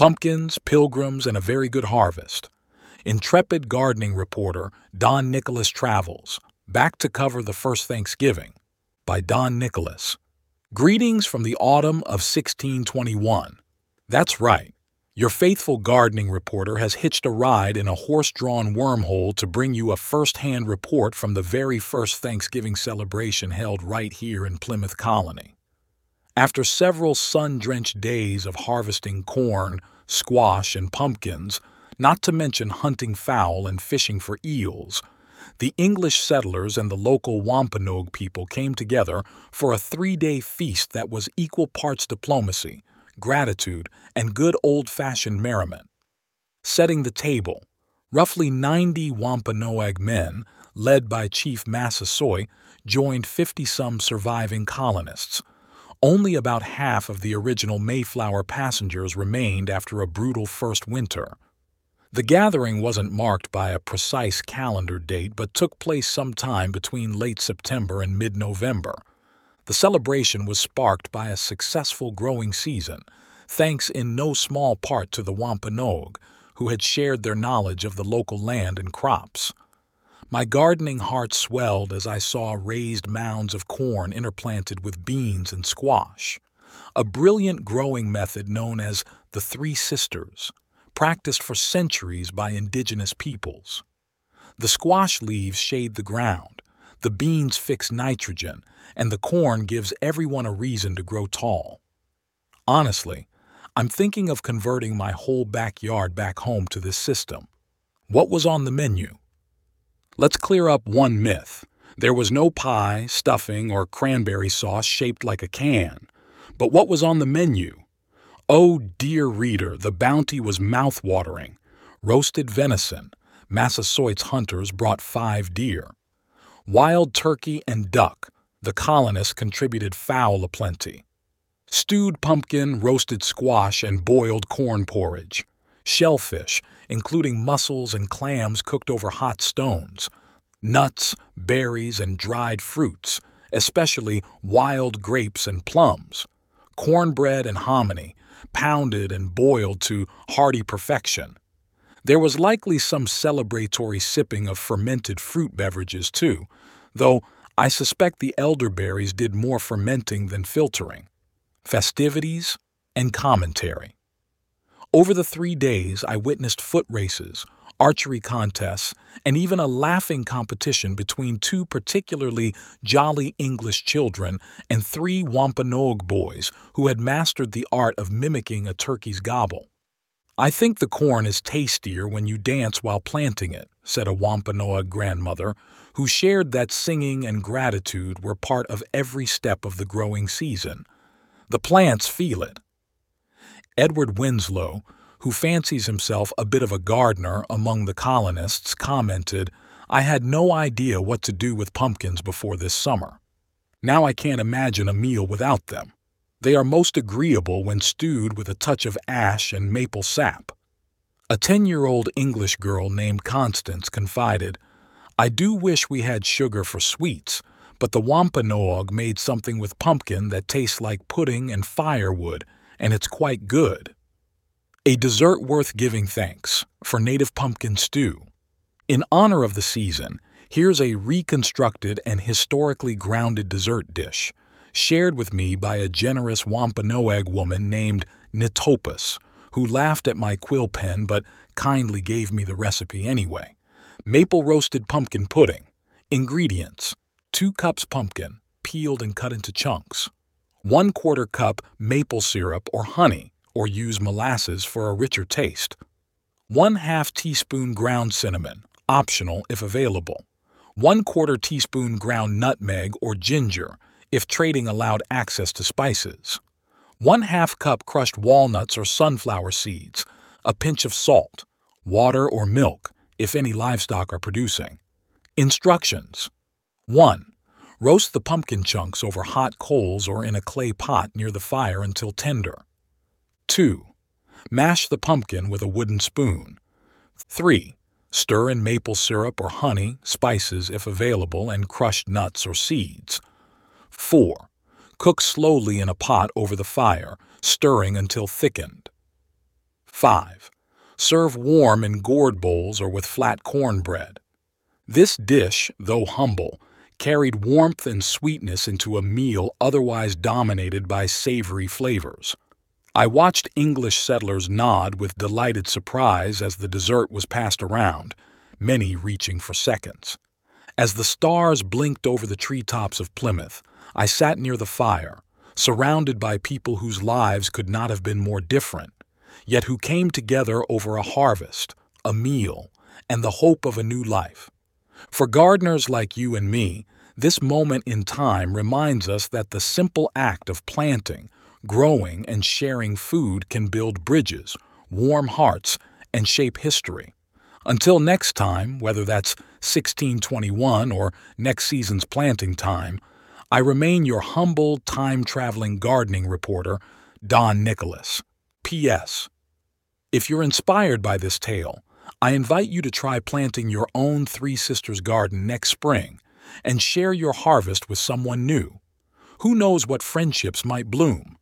Pumpkins, Pilgrims, and a Very Good Harvest. Intrepid gardening reporter Don Nicholas travels, back to cover the first Thanksgiving, by Don Nicholas. Greetings from the autumn of 1621. That's right. Your faithful gardening reporter has hitched a ride in a horse-drawn wormhole to bring you a first-hand report from the very first Thanksgiving celebration held right here in Plymouth Colony. After several sun-drenched days of harvesting corn, squash, and pumpkins, not to mention hunting fowl and fishing for eels, the English settlers and the local Wampanoag people came together for a 3-day feast that was equal parts diplomacy, gratitude, and good old-fashioned merriment. Setting the table, roughly 90 Wampanoag men, led by Chief Massasoit, joined 50-some surviving colonists. Only about half of the original Mayflower passengers remained after a brutal first winter. The gathering wasn't marked by a precise calendar date but took place sometime between late September and mid-November. The celebration was sparked by a successful growing season, thanks in no small part to the Wampanoag, who had shared their knowledge of the local land and crops. My gardening heart swelled as I saw raised mounds of corn interplanted with beans and squash, a brilliant growing method known as the Three Sisters, practiced for centuries by indigenous peoples. The squash leaves shade the ground, the beans fix nitrogen, and the corn gives everyone a reason to grow tall. Honestly, I'm thinking of converting my whole backyard back home to this system. What was on the menu? Let's clear up one myth. There was no pie, stuffing, or cranberry sauce shaped like a can. But what was on the menu? Oh, dear reader, the bounty was mouth-watering. Roasted venison. Massasoit's hunters brought 5 deer. Wild turkey and duck. The colonists contributed fowl aplenty. Stewed pumpkin, roasted squash, and boiled corn porridge. Shellfish, including mussels and clams cooked over hot stones. Nuts, berries, and dried fruits, especially wild grapes and plums. Cornbread and hominy, pounded and boiled to hearty perfection. There was likely some celebratory sipping of fermented fruit beverages too, though I suspect the elderberries did more fermenting than filtering. Festivities and commentary. Over the 3 days, I witnessed foot races, archery contests, and even a laughing competition between 2 particularly jolly English children and 3 Wampanoag boys who had mastered the art of mimicking a turkey's gobble. "I think the corn is tastier when you dance while planting it," said a Wampanoag grandmother, who shared that singing and gratitude were part of every step of the growing season. "The plants feel it." Edward Winslow, who fancies himself a bit of a gardener among the colonists, commented, "I had no idea what to do with pumpkins before this summer. Now I can't imagine a meal without them. They are most agreeable when stewed with a touch of ash and maple sap." A 10-year-old English girl named Constance confided, "I do wish we had sugar for sweets, but the Wampanoag made something with pumpkin that tastes like pudding and firewood, and it's quite good." A dessert worth giving thanks for native pumpkin stew. In honor of the season, here's a reconstructed and historically grounded dessert dish, shared with me by a generous Wampanoag woman named Nitopus, who laughed at my quill pen but kindly gave me the recipe anyway. Maple roasted pumpkin pudding. Ingredients: 2 cups pumpkin, peeled and cut into chunks. 1/4 cup maple syrup or honey, or use molasses for a richer taste. 1/2 teaspoon ground cinnamon, optional if available. 1/4 teaspoon ground nutmeg or ginger, if trading allowed access to spices. 1/2 cup crushed walnuts or sunflower seeds. A pinch of salt. Water or milk, if any livestock are producing. Instructions. 1. Roast the pumpkin chunks over hot coals or in a clay pot near the fire until tender. 2. Mash the pumpkin with a wooden spoon. 3. Stir in maple syrup or honey, spices if available, and crushed nuts or seeds. 4. Cook slowly in a pot over the fire, stirring until thickened. 5. Serve warm in gourd bowls or with flat cornbread. This dish, though humble, carried warmth and sweetness into a meal otherwise dominated by savory flavors. I watched English settlers nod with delighted surprise as the dessert was passed around, many reaching for seconds. As the stars blinked over the treetops of Plymouth, I sat near the fire, surrounded by people whose lives could not have been more different, yet who came together over a harvest, a meal, and the hope of a new life. For gardeners like you and me, this moment in time reminds us that the simple act of planting, growing, and sharing food can build bridges, warm hearts, and shape history. Until next time, whether that's 1621 or next season's planting time, I remain your humble, time-traveling gardening reporter, Don Nicholas. P.S. If you're inspired by this tale, I invite you to try planting your own Three Sisters garden next spring and share your harvest with someone new. Who knows what friendships might bloom?